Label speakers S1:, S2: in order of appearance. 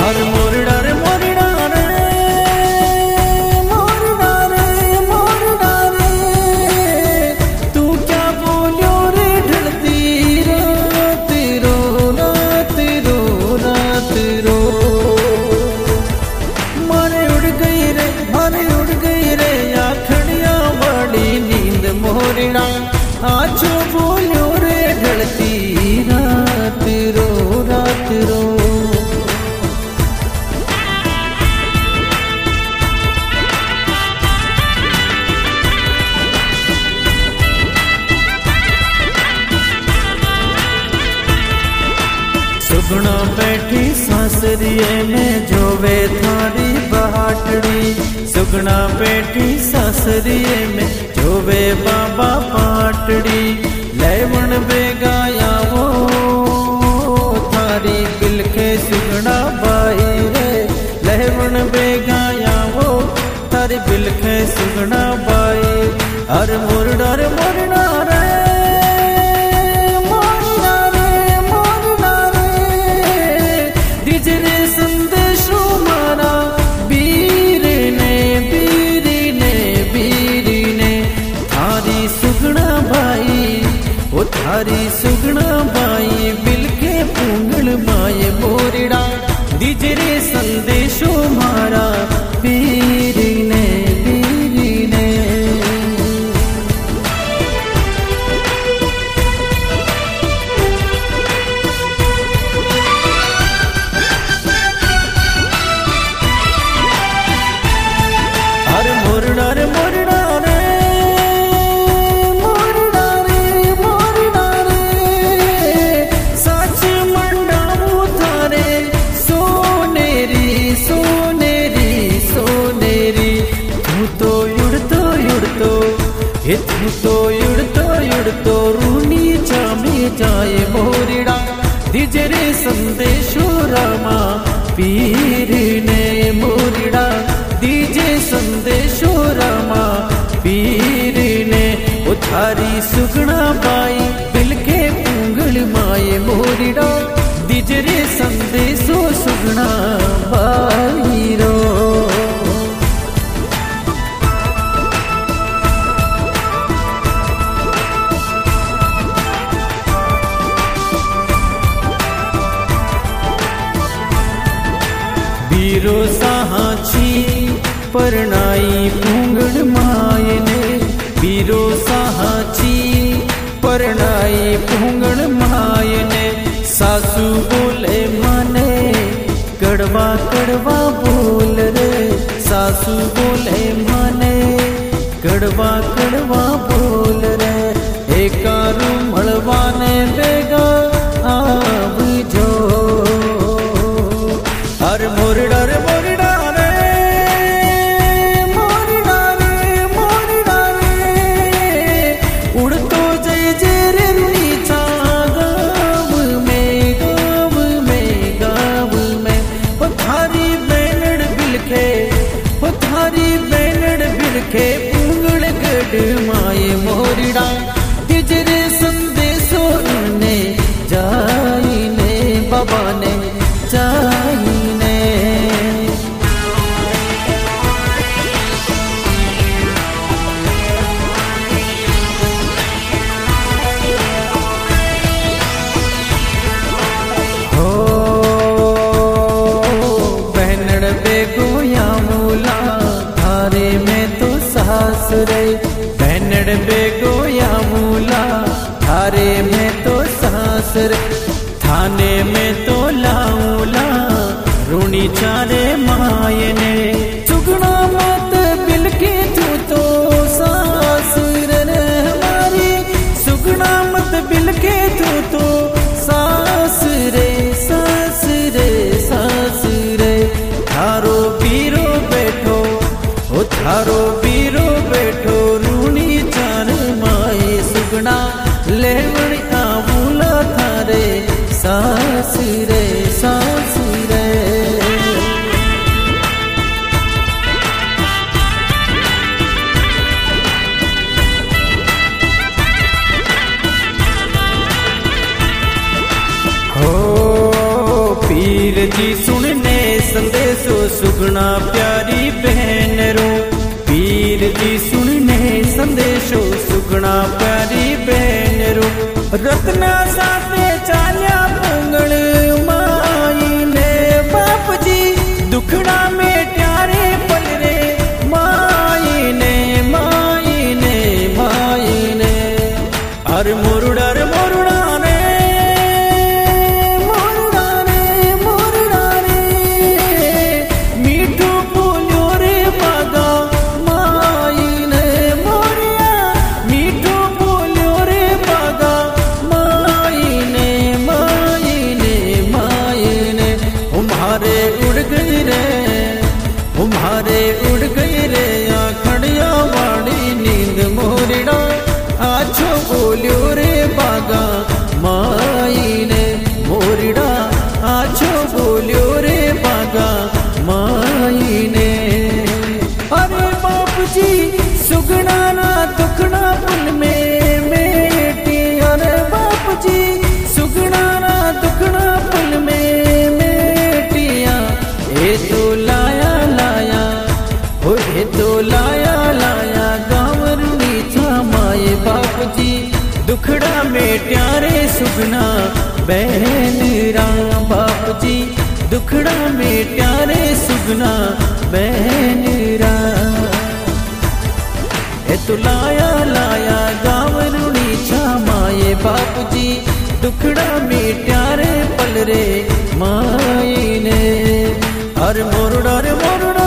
S1: अरे मोरड़ा रे मोरड़ा रे मोरड़ा रे मोरड़ा रे तू क्या बोलियो रे ढलती रात रो रात रो रात रो मारे उड़ गई रे आखड़िया बड़ी नींद मोरड़ा आजो बोलियो रे ढलती रात रो रात रो। सुगना बैठी सासरिये में जोवे थारी बहाटड़ी सुगना बैठी सासरिये में जोवे बाबा पाटड़ी लेवन बेगाया वो थारी बिलखे सुगना बाई रे लेवन बेगाया वो थारी बिलखे सुगना बाई अरे मोरड़ा रे मोरड़ा रे दिजरे संदेशो मारा बीर ने थारी सुगना भाई ओ थारी सुगना भाई बिलके पुंगल माए मोरड़ा दिजरे संदेशो मारा बीर ने मोरड़ा रे मोरड़ा रे मोरड़ा रे मोरड़ा रे सच मंडाऊ थारे सोनेरी सोनेरी सोनेरी तू तो युड़तो युड़तो हे तू तो युड़तो युड़तो रूनी चामी जाए मोरड़ा दिजरे संदेशो रामा पीर ने मोरड़ा दीजे संदेशो रामा पीर ने उठारी सुगना बाई बिलके पुंगल माए मोरड़ा दिजरे संदेशो सुगना बाई रो। बीरो साहाची परनाई पुंगड़ मायने बीरो साहाची परनाई पुंगड़ मायने सासू बोले माने कड़वा कड़वा बोल रे सासू बोले माने कड़वा कड़वा बोल रे एकारू मलवाने बेगा आव जो अरे मोरड़ा रे मोरड़ा के पुंगल गढ़ माए मोरड़ा दिजरे संदेशो ने जाइने बाबा ने जाइने हो बहनड़ बेगोया मूला थारे में सासरे बहनड़ बेगोया मूला थारे में तो सासरे थाने में तो लाऊला रूनी चारे मायने चुगना मत बिलके तू तो सासुर हमारी सुगना मत बिलके तू तो सासरे सासरे सासरे थारो पीरो बैठो ओ थारो पीरो बैठो रूनी चार माए सुगना लेवण आमूला थारे सासरे सासरे हो पीर जी सुनने सुगना प्यारी बहन रो। पीर जी सुनने संदेशो सुगना प्यारी बहन रो। रत्ना साथे चाल्या पुंगल माई ने बाप जी दुखड़ा में प्यारे पल रे माई ने माई ने माई ने। अरे मोरुड़ा रे मोरुड़ा रे मोरुड़ा रे मोरुड़ा रे मीठू बोलियो रे बागा माई ने मोरिया मीठू बोलियो रे बागा माई ने माई ने माई ने। तुम्हारे उड़ गई रे तुम्हारे उड़ गई रे आखड़िया वाड़ी नींद मोरिड़ा आछो बोलियो रे बागा माई ने मोरिड़ा आछो बोलियो रे बागा माई ने। अरे बाप जी सुगना ना दुखना पुल में मेटी। अरे बाप जी सुगना ना दुखना पुल में मेटिया। ए तो लाया लाया ओ ए तो लाया लाया गांवरनी छा माए बाप जी दुखड़ा में प्यारे सुगना बहन राम। बाप जी दुखड़ा में प्यारे सुगना बहन राम। ए तो लाया लाया गांवरनी छा माए बाप जी दुखड़ा में प्यारे पल रे माई ने। अरे मोरुड़ा रे मोरुड़ा